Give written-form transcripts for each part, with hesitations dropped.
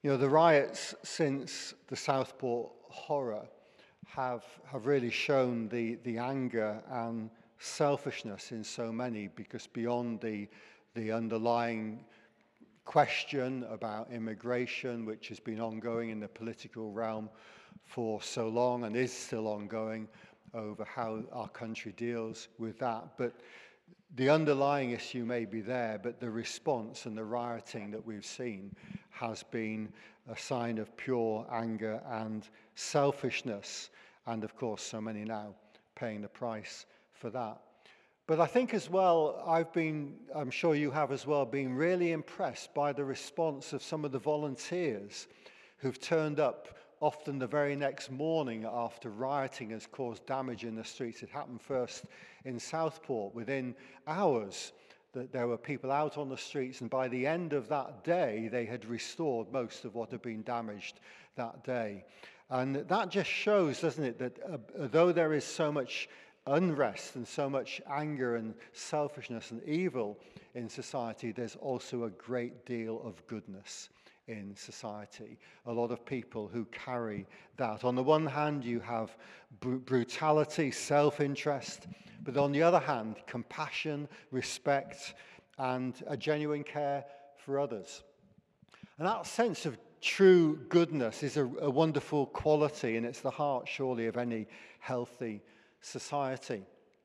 The riots since the Southport horror have really shown the anger and selfishness in so many, because beyond the underlying question about immigration, which has been ongoing in the political realm for so long and is still ongoing over how our country deals with that. But the underlying issue may be there, but the response and the rioting that we've seen has been a sign of pure anger and selfishness. And of course, so many now paying the price for that. But I think as well, I'm sure you have as well, been really impressed by the response of some of the volunteers who've turned up often the very next morning after rioting has caused damage in the streets. It happened first in Southport. Within hours, that there were people out on the streets, and by the end of that day, they had restored most of what had been damaged that day. And that just shows, doesn't it, that though there is so much unrest and so much anger and selfishness and evil in society, there's also a great deal of goodness in society. A lot of people who carry that. On the one hand, you have brutality, self-interest, but on the other hand, compassion, respect, and a genuine care for others. And that sense of true goodness is a wonderful quality, and it's the heart, surely, of any healthy society.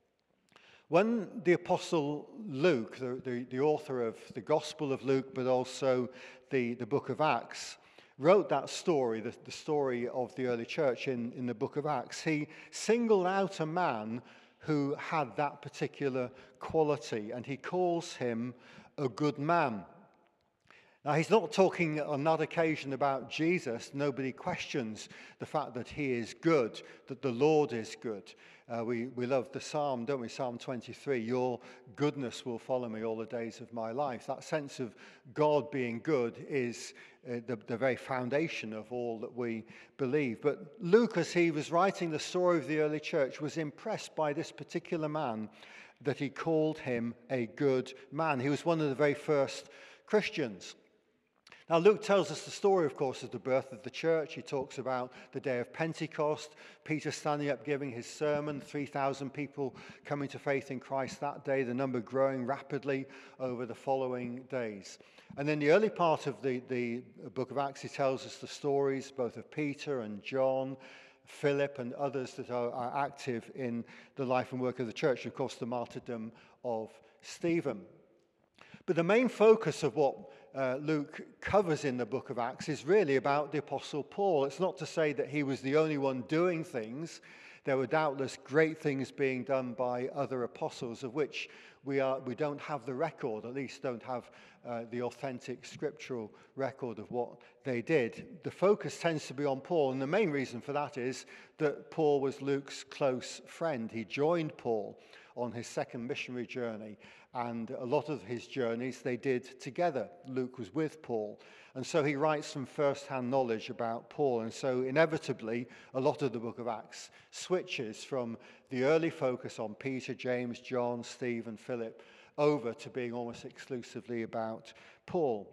When the Apostle Luke, the author of the Gospel of Luke, but also the book of Acts, wrote that story, the story of the early church in the book of Acts, he singled out a man who had that particular quality, and he calls him a good man. Now, he's not talking on that occasion about Jesus. Nobody questions the fact that he is good, that the Lord is good. We love the psalm, don't we? Psalm 23, your goodness will follow me all the days of my life. That sense of God being good is the very foundation of all that we believe. But Luke, as he was writing the story of the early church, was impressed by this particular man, that he called him a good man. He was one of the very first Christians. Now, Luke tells us the story, of course, of the birth of the church. He talks about the day of Pentecost, Peter standing up giving his sermon, 3,000 people coming to faith in Christ that day, the number growing rapidly over the following days. And in the early part of the book of Acts, he tells us the stories both of Peter and John, Philip and others that are active in the life and work of the church, of course, the martyrdom of Stephen. But the main focus of what Luke covers in the book of Acts is really about the Apostle Paul. It's not to say that he was the only one doing things. There were doubtless great things being done by other apostles, of which we don't have the record, at least don't have the authentic scriptural record of what they did. The focus tends to be on Paul, and the main reason for that is that Paul was Luke's close friend. He joined Paul on his second missionary journey, and a lot of his journeys they did together. Luke was with Paul, and so he writes some first-hand knowledge about Paul, and so inevitably a lot of the book of Acts switches from the early focus on Peter, James, John, Stephen, Philip, over to being almost exclusively about Paul.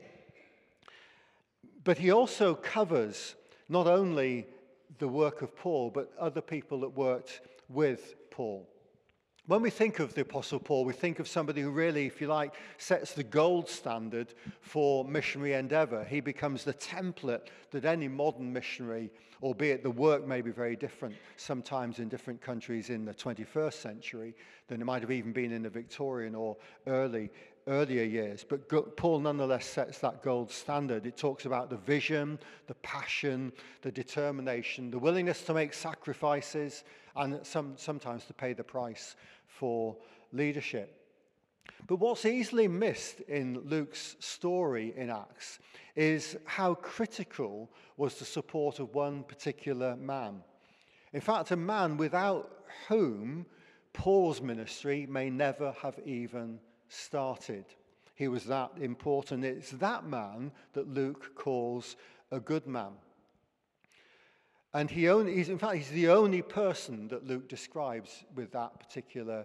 But he also covers not only the work of Paul, but other people that worked with Paul. When we think of the Apostle Paul, we think of somebody who really, if you like, sets the gold standard for missionary endeavor. He becomes the template that any modern missionary, albeit the work may be very different sometimes in different countries in the 21st century than it might have even been in the Victorian or earlier years. But Paul nonetheless sets that gold standard. It talks about the vision, the passion, the determination, the willingness to make sacrifices, and sometimes to pay the price for leadership. But what's easily missed in Luke's story in Acts is how critical was the support of one particular man. In fact, a man without whom Paul's ministry may never have even started. He was that important. It's that man that Luke calls a good man. And he's the only person that Luke describes with that particular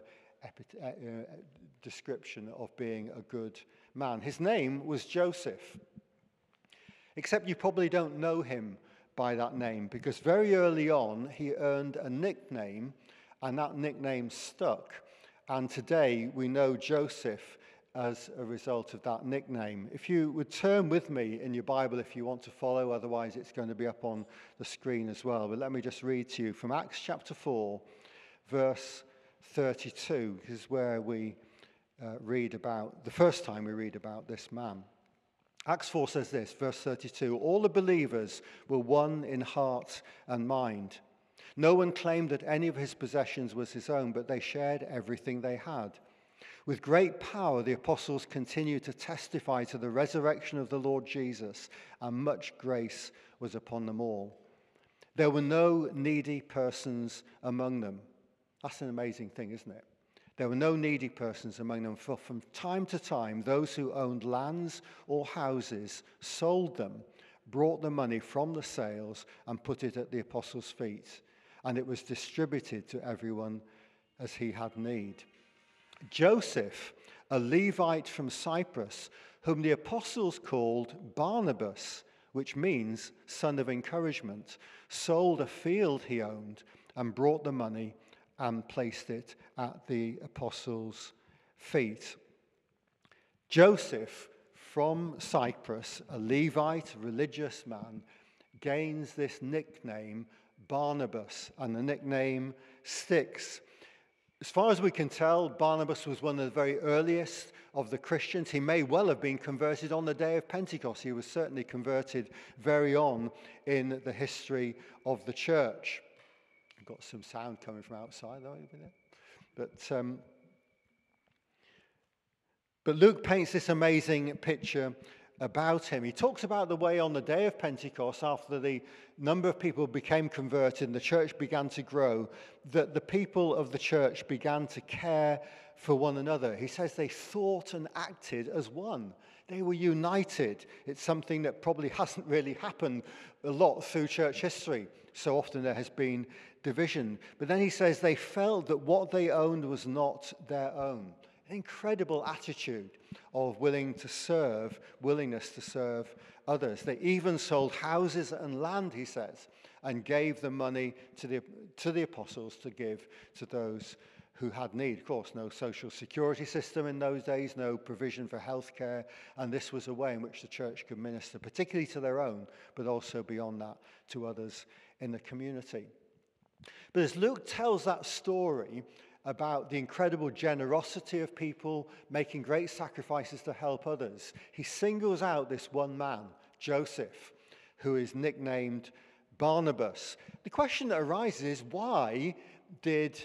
description of being a good man. His name was Joseph. Except you probably don't know him by that name, because very early on he earned a nickname, and that nickname stuck. And today we know Joseph as a result of that nickname. If you would turn with me in your Bible if you want to follow, otherwise it's going to be up on the screen as well. But let me just read to you from Acts chapter 4, verse 32. This is where we read about, the first time we read about this man. Acts 4 says this, verse 32, all the believers were one in heart and mind. No one claimed that any of his possessions was his own, but they shared everything they had. With great power, the apostles continued to testify to the resurrection of the Lord Jesus, and much grace was upon them all. There were no needy persons among them. That's an amazing thing, isn't it? There were no needy persons among them, for from time to time, those who owned lands or houses sold them, brought the money from the sales, and put it at the apostles' feet, and it was distributed to everyone as he had need. Joseph, a Levite from Cyprus, whom the apostles called Barnabas, which means son of encouragement, sold a field he owned and brought the money and placed it at the apostles' feet. Joseph from Cyprus, a Levite, religious man, gains this nickname Barnabas, and the nickname sticks. As far as we can tell, Barnabas was one of the very earliest of the Christians. He may well have been converted on the day of Pentecost. He was certainly converted very on in the history of the church. I've got some sound coming from outside, though. But Luke paints this amazing picture about him. He talks about the way on the day of Pentecost, after the number of people became converted and the church began to grow, that the people of the church began to care for one another. He says they thought and acted as one. They were united. It's something that probably hasn't really happened a lot through church history. So often there has been division. But then he says they felt that what they owned was not their own. An incredible attitude of willingness to serve others. They even sold houses and land, he says, and gave the money to the apostles to give to those who had need. Of course, no social security system in those days, no provision for healthcare, and this was a way in which the church could minister, particularly to their own, but also beyond that to others in the community. But as Luke tells that story about the incredible generosity of people making great sacrifices to help others, he singles out this one man, Joseph, who is nicknamed Barnabas. The question that arises is, why did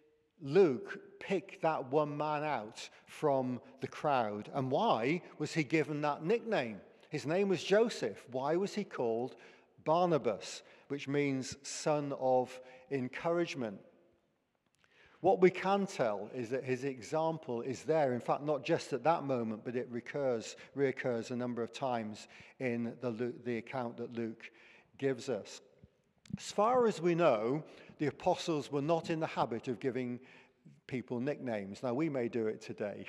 Luke pick that one man out from the crowd? And why was he given that nickname? His name was Joseph. Why was he called Barnabas, which means son of encouragement? What we can tell is that his example is there. In fact, not just at that moment, but it reoccurs a number of times in the account that Luke gives us. As far as we know, the apostles were not in the habit of giving people nicknames. Now, we may do it today,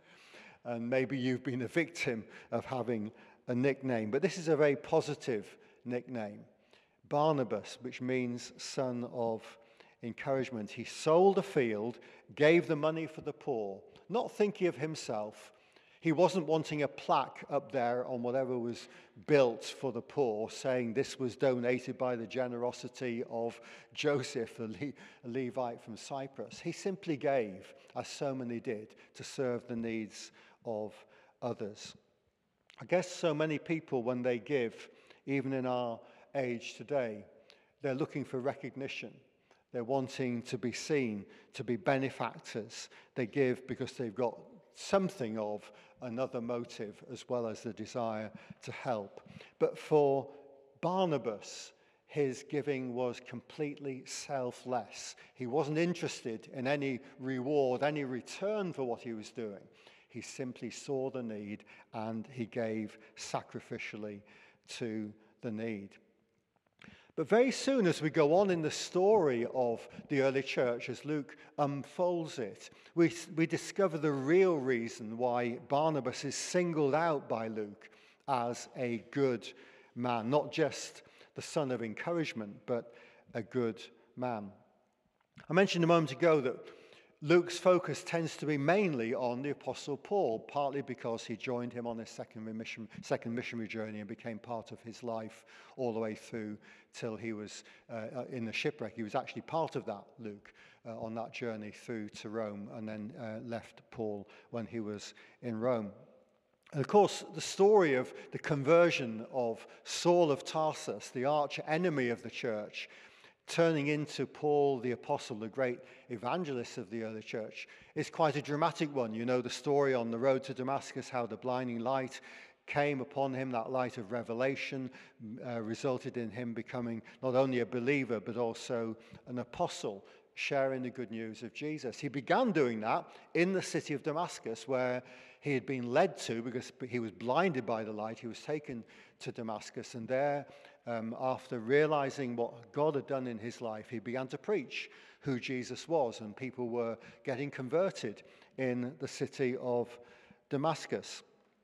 and maybe you've been a victim of having a nickname, but this is a very positive nickname. Barnabas, which means son of encouragement. He sold a field, gave the money for the poor, not thinking of himself. He wasn't wanting a plaque up there on whatever was built for the poor saying this was donated by the generosity of Joseph, a Levite from Cyprus. He simply gave, as so many did, to serve the needs of others. I guess so many people, when they give, even in our age today, they're looking for recognition. They're wanting to be seen, to be benefactors. They give because they've got something of another motive as well as the desire to help. But for Barnabas, his giving was completely selfless. He wasn't interested in any reward, any return for what he was doing. He simply saw the need and he gave sacrificially to the need. But very soon, as we go on in the story of the early church, as Luke unfolds it, we discover the real reason why Barnabas is singled out by Luke as a good man, not just the son of encouragement, but a good man. I mentioned a moment ago that Luke's focus tends to be mainly on the Apostle Paul, partly because he joined him on his second missionary journey and became part of his life all the way through till he was in the shipwreck. He was actually part of that, Luke, on that journey through to Rome, and then left Paul when he was in Rome. And of course, the story of the conversion of Saul of Tarsus, the arch enemy of the church, turning into Paul the apostle, the great evangelist of the early church, is quite a dramatic one. You know the story on the road to Damascus, how the blinding light came upon him, that light of revelation resulted in him becoming not only a believer, but also an apostle, sharing the good news of Jesus. He began doing that in the city of Damascus, where he had been led to because he was blinded by the light. He was taken to Damascus, and there, after realizing what God had done in his life, he began to preach who Jesus was, and people were getting converted in the city of Damascus.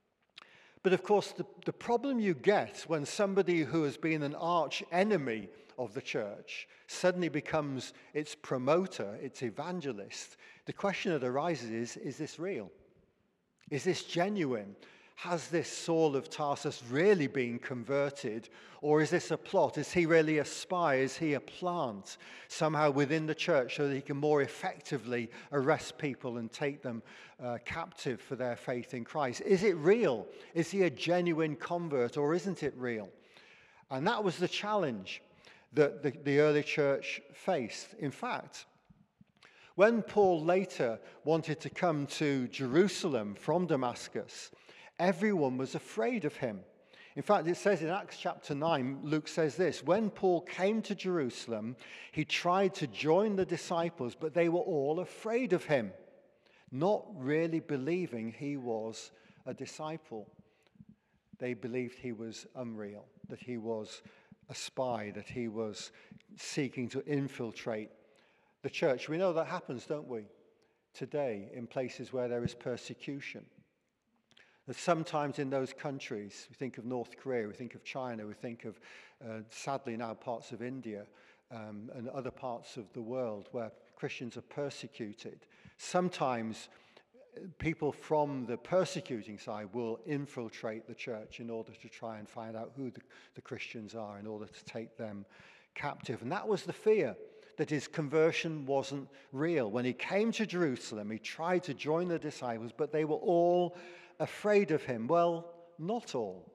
But of course, the problem you get when somebody who has been an arch enemy of the church suddenly becomes its promoter, its evangelist, the question that arises is this real? Is this genuine? Has this Saul of Tarsus really been converted? Or is this a plot? Is he really a spy? Is he a plant somehow within the church so that he can more effectively arrest people and take them captive for their faith in Christ? Is it real? Is he a genuine convert, or isn't it real? And that was the challenge that the early church faced. In fact, when Paul later wanted to come to Jerusalem from Damascus, everyone was afraid of him. In fact, it says in Acts chapter 9, Luke says this: when Paul came to Jerusalem, he tried to join the disciples, but they were all afraid of him, not really believing he was a disciple. They believed he was unreal, that he was a spy, that he was seeking to infiltrate the church. We know that happens, don't we, today in places where there is persecution. That sometimes in those countries, we think of North Korea, we think of China, we think of, sadly now, parts of India and other parts of the world where Christians are persecuted. Sometimes people from the persecuting side will infiltrate the church in order to try and find out who the Christians are, in order to take them captive. And that was the fear, that his conversion wasn't real. When he came to Jerusalem, he tried to join the disciples, but they were all afraid of him. Well, not all.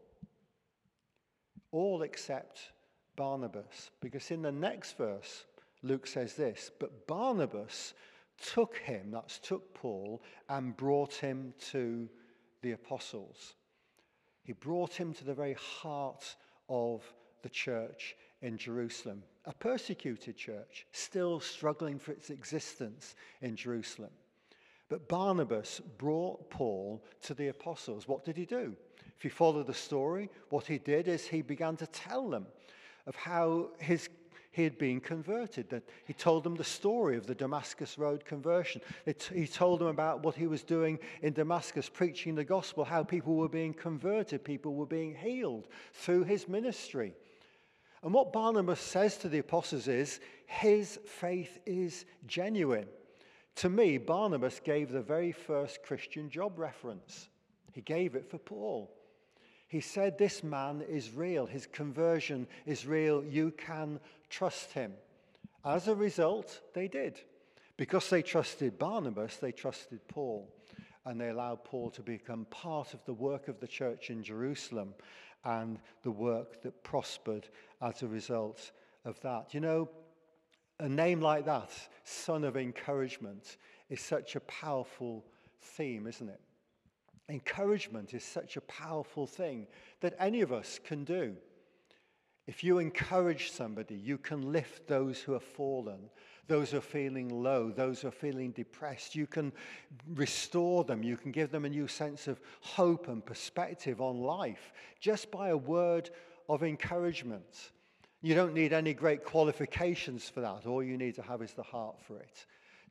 All except Barnabas. Because in the next verse, Luke says this: but Barnabas took him, that's took Paul, and brought him to the apostles. He brought him to the very heart of the church in Jerusalem, a persecuted church, still struggling for its existence in Jerusalem. But Barnabas brought Paul to the apostles. What did he do? If you follow the story, what he did is he began to tell them of how he had been converted, that he told them the story of the Damascus Road conversion. He told them about what he was doing in Damascus, preaching the gospel, how people were being converted, people were being healed through his ministry. And what Barnabas says to the apostles is, his faith is genuine. To me, Barnabas gave the very first Christian job reference. He gave it for Paul. He said, this man is real. His conversion is real. You can trust him. As a result, they did. Because they trusted Barnabas, they trusted Paul. And they allowed Paul to become part of the work of the church in Jerusalem and the work that prospered as a result of that. You know, a name like that, Son of Encouragement, is such a powerful theme, isn't it? Encouragement is such a powerful thing that any of us can do. If you encourage somebody, you can lift those who have fallen, those who are feeling low, those who are feeling depressed. You can restore them. You can give them a new sense of hope and perspective on life just by a word of encouragement. You don't need any great qualifications for that. All you need to have is the heart for it.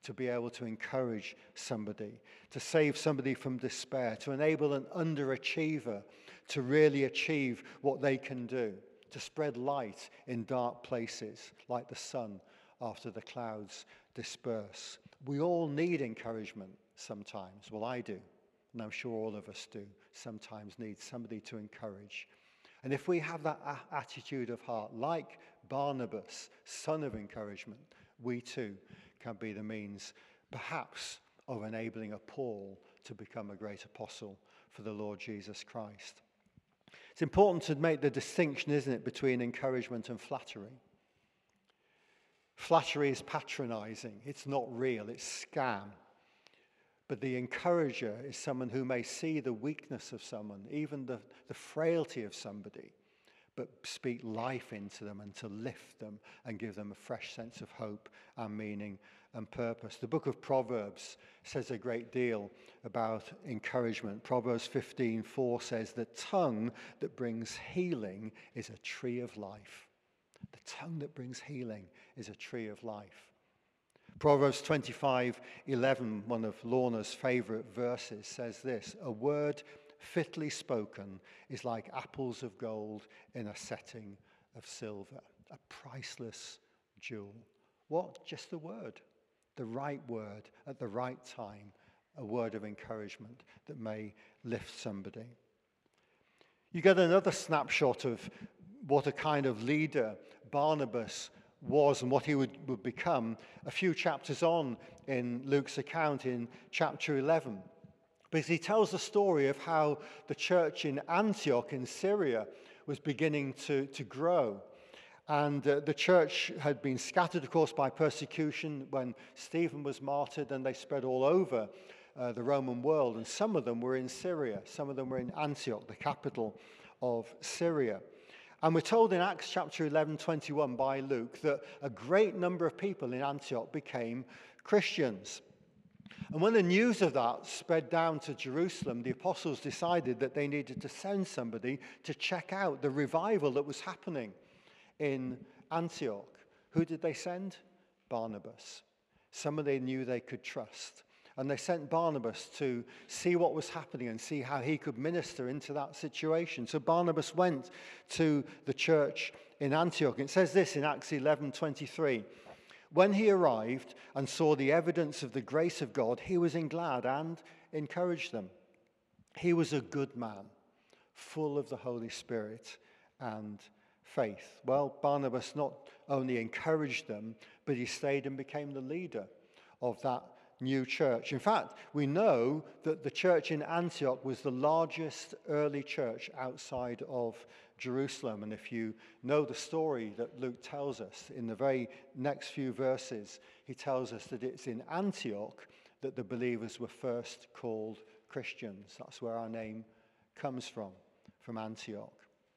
to be able to encourage somebody, to save somebody from despair, to enable an underachiever to really achieve what they can do, to spread light in dark places like the sun after the clouds disperse. We all need encouragement sometimes. Well, I do, and I'm sure all of us do sometimes need somebody to encourage. And if we have that attitude of heart, like Barnabas, son of encouragement, we too can be the means, perhaps, of enabling a Paul to become a great apostle for the Lord Jesus Christ. It's important to make the distinction, isn't it, between encouragement and flattery. Flattery is patronizing. It's not real. It's scam. But the encourager is someone who may see the weakness of someone, even the frailty of somebody, but speak life into them and to lift them and give them a fresh sense of hope and meaning and purpose. The book of Proverbs says a great deal about encouragement. Proverbs 15:4 says, "The tongue that brings healing is a tree of life." The tongue that brings healing is a tree of life. Proverbs 25:11, one of Lorna's favorite verses, says this: "A word fitly spoken is like apples of gold in a setting of silver." A priceless jewel. What? Just the word. The right word at the right time. A word of encouragement that may lift somebody. You get another snapshot of what a kind of leader Barnabas was and what he would become a few chapters on in Luke's account in chapter 11. Because he tells the story of how the church in Antioch in Syria was beginning to grow. And the church had been scattered, of course, by persecution when Stephen was martyred, and they spread all over the Roman world. And some of them were in Syria. Some of them were in Antioch, the capital of Syria. And we're told in Acts chapter 11:21 by Luke that a great number of people in Antioch became Christians. And when the news of that spread down to Jerusalem, the apostles decided that they needed to send somebody to check out the revival that was happening in Antioch. Who did they send? Barnabas. Someone they knew they could trust. And they sent Barnabas to see what was happening and see how he could minister into that situation. So Barnabas went to the church in Antioch. It says this in Acts 11:23. "When he arrived and saw the evidence of the grace of God, he was glad and encouraged them. He was a good man, full of the Holy Spirit and faith." Well, Barnabas not only encouraged them, but he stayed and became the leader of that new church. In fact, we know that the church in Antioch was the largest early church outside of Jerusalem. And if you know the story that Luke tells us in the very next few verses, he tells us that it's in Antioch that the believers were first called Christians. That's where our name comes from Antioch.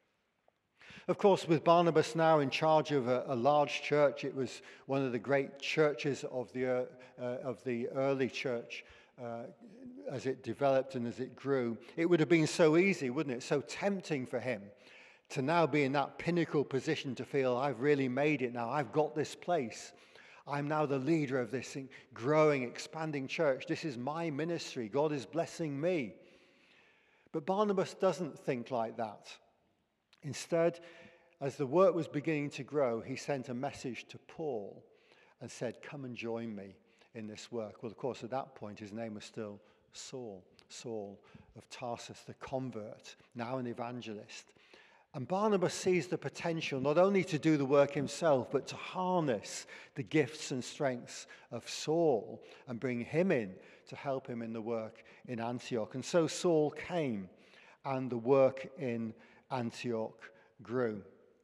Of course, with Barnabas now in charge of a large church, it was one of the great churches of the early church as it developed and as it grew. It would have been so easy, wouldn't it? So tempting for him to now be in that pinnacle position to feel, I've really made it now. I've got this place. I'm now the leader of this growing, expanding church. This is my ministry. God is blessing me. But Barnabas doesn't think like that. Instead, as the work was beginning to grow, he sent a message to Paul and said, "Come and join me in this work." Well, of course, at that point, his name was still Saul of Tarsus, the convert, now an evangelist. And Barnabas sees the potential not only to do the work himself, but to harness the gifts and strengths of Saul and bring him in to help him in the work in Antioch. And so Saul came, and the work in Antioch grew.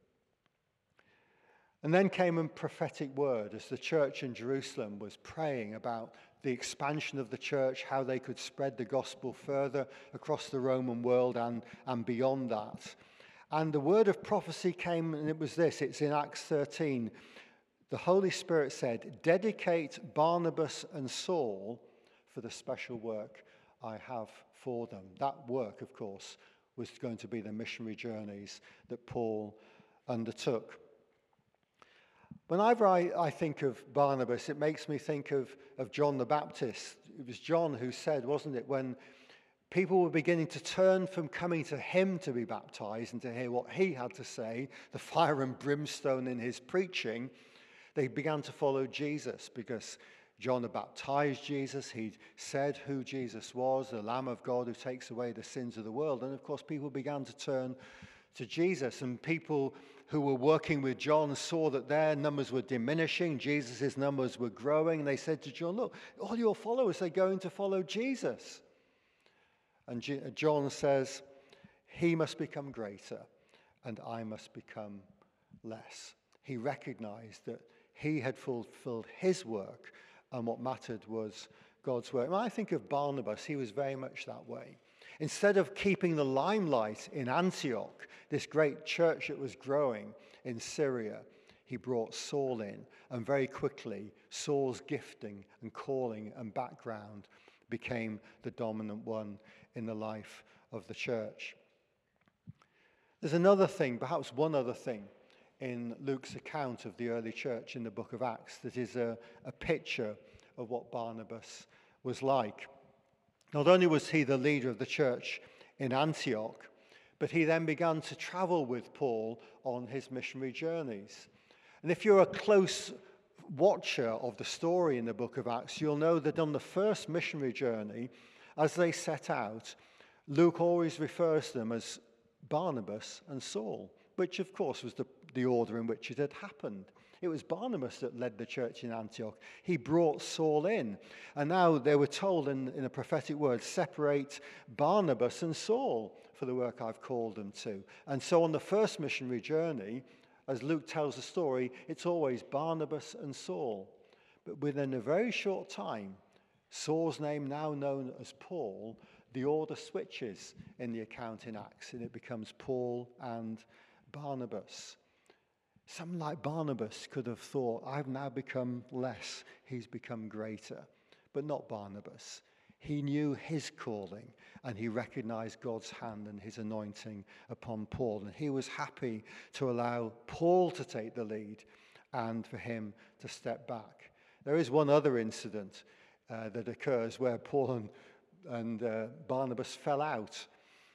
And then came a prophetic word as the church in Jerusalem was praying about the expansion of the church, how they could spread the gospel further across the Roman world and beyond that. And the word of prophecy came, and it was this. It's in Acts 13. The Holy Spirit said, "Dedicate Barnabas and Saul for the special work I have for them." That work, of course, was going to be the missionary journeys that Paul undertook. Whenever I think of Barnabas, it makes me think of John the Baptist. It was John who said, wasn't it, when people were beginning to turn from coming to him to be baptized and to hear what he had to say, the fire and brimstone in his preaching, they began to follow Jesus because John had baptized Jesus. He'd said who Jesus was, the Lamb of God who takes away the sins of the world. And of course, people began to turn to Jesus, and people who were working with John saw that their numbers were diminishing, Jesus' numbers were growing, and they said to John, look, all your followers are going to follow Jesus. And John says, he must become greater and I must become less. He recognized that he had fulfilled his work and what mattered was God's work. When I think of Barnabas, he was very much that way. Instead of keeping the limelight in Antioch, this great church that was growing in Syria, he brought Saul in, and very quickly Saul's gifting and calling and background became the dominant one in the life of the church. There's another thing, perhaps one other thing, in Luke's account of the early church in the book of Acts that is a picture of what Barnabas was like. Not only was he the leader of the church in Antioch, but he then began to travel with Paul on his missionary journeys. And if you're a close watcher of the story in the book of Acts, you'll know that on the first missionary journey, as they set out, Luke always refers to them as Barnabas and Saul, which of course was the order in which it had happened. It was Barnabas that led the church in Antioch. He brought Saul in. And now they were told in a prophetic word, separate Barnabas and Saul for the work I've called them to. And so on the first missionary journey, as Luke tells the story, it's always Barnabas and Saul. But within a very short time, Saul's name now known as Paul, the order switches in the account in Acts, and it becomes Paul and Barnabas. Someone like Barnabas could have thought, I've now become less, he's become greater. But not Barnabas. He knew his calling, and he recognized God's hand and his anointing upon Paul. And he was happy to allow Paul to take the lead and for him to step back. There is one other incident that occurs where Paul and Barnabas fell out.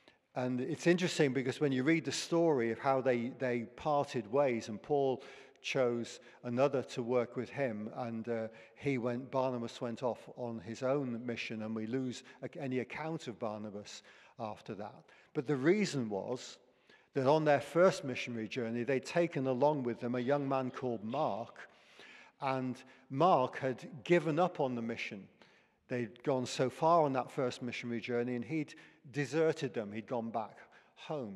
And it's interesting because when you read the story of how they parted ways, and Paul chose another to work with him, and Barnabas went off on his own mission, and we lose any account of Barnabas after that. But the reason was that on their first missionary journey, they'd taken along with them a young man called Mark, and Mark had given up on the mission. They'd gone so far on that first missionary journey, and he'd deserted them. He'd gone back home.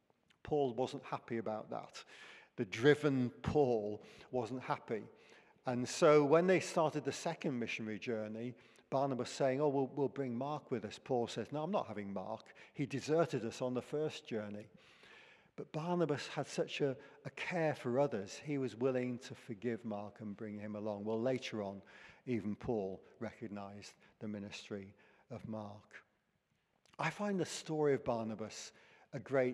Paul wasn't happy about that. The driven Paul wasn't happy. And so when they started the second missionary journey, Barnabas saying, oh, we'll bring Mark with us. Paul says, no, I'm not having Mark. He deserted us on the first journey. But Barnabas had such a care for others, he was willing to forgive Mark and bring him along. Well, later on, even Paul recognized the ministry of Mark. I find the story of Barnabas a great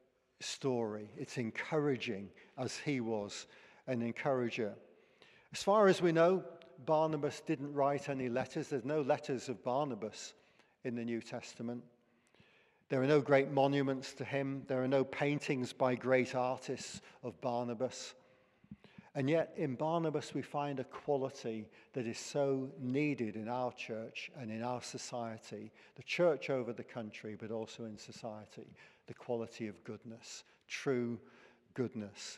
story. It's encouraging, as he was an encourager. As far as we know, Barnabas didn't write any letters. There's no letters of Barnabas in the New Testament. There are no great monuments to him. There are no paintings by great artists of Barnabas. And yet in Barnabas we find a quality that is so needed in our church and in our society, the church over the country, but also in society, the quality of goodness, true goodness.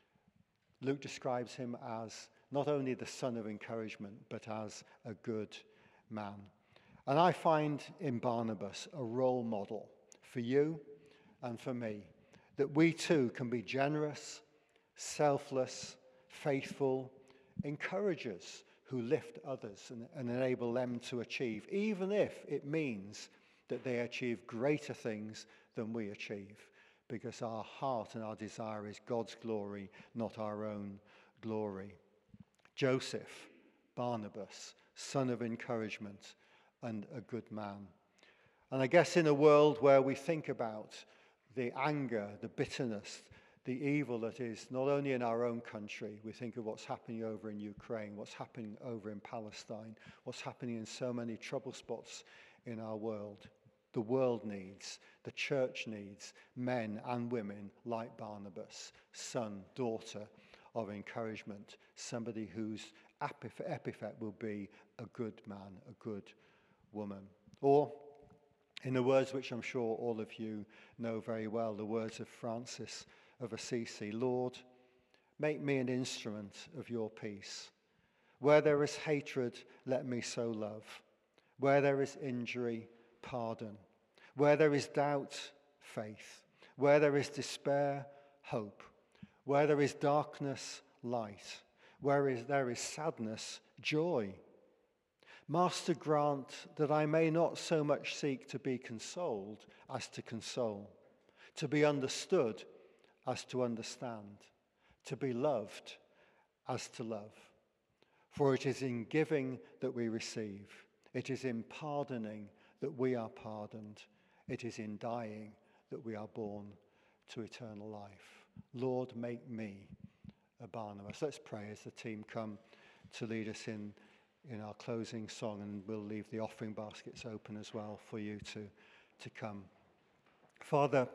Luke describes him as not only the son of encouragement, but as a good man. And I find in Barnabas a role model for you and for me, that we too can be generous, selfless, faithful encouragers who lift others and enable them to achieve, even if it means that they achieve greater things than we achieve, because our heart and our desire is God's glory, not our own glory. Joseph, Barnabas, son of encouragement and a good man. And I guess in a world where we think about the anger, the bitterness, the evil that is not only in our own country. We think of what's happening over in Ukraine, what's happening over in Palestine, what's happening in so many trouble spots in our world. The world needs, the church needs men and women like Barnabas, son, daughter of encouragement, somebody whose epithet will be a good man, a good woman. Or, in the words which I'm sure all of you know very well, the words of Francis of Assisi, Lord, make me an instrument of your peace. Where there is hatred, let me sow love. Where there is injury, pardon. Where there is doubt, faith. Where there is despair, hope. Where there is darkness, light. Where there is sadness, joy. Master, grant that I may not so much seek to be consoled as to console, to be understood as to understand, to be loved as to love. For it is in giving that we receive. It is in pardoning that we are pardoned. It is in dying that we are born to eternal life. Lord, make me a Barnabas. Let's pray as the team come to lead us in our closing song, and we'll leave the offering baskets open as well for you to come. Father,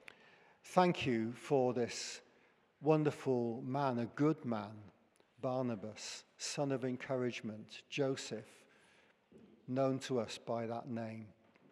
thank you for this wonderful man, a good man, Barnabas, son of encouragement, Joseph, known to us by that name.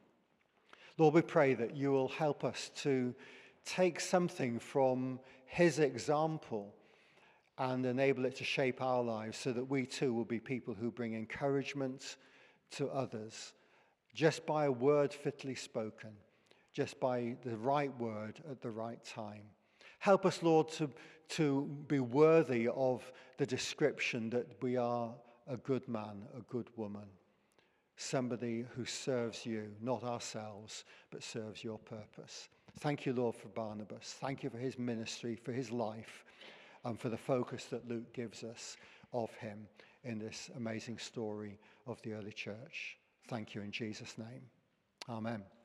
Lord, we pray that you will help us to take something from his example and enable it to shape our lives so that we too will be people who bring encouragement to others just by a word fitly spoken, just by the right word at the right time. Help us, Lord, to be worthy of the description that we are a good man, a good woman, somebody who serves you, not ourselves, but serves your purpose. Thank you, Lord, for Barnabas. Thank you for his ministry, for his life, and for the focus that Luke gives us of him in this amazing story of the early church. Thank you in Jesus' name. Amen.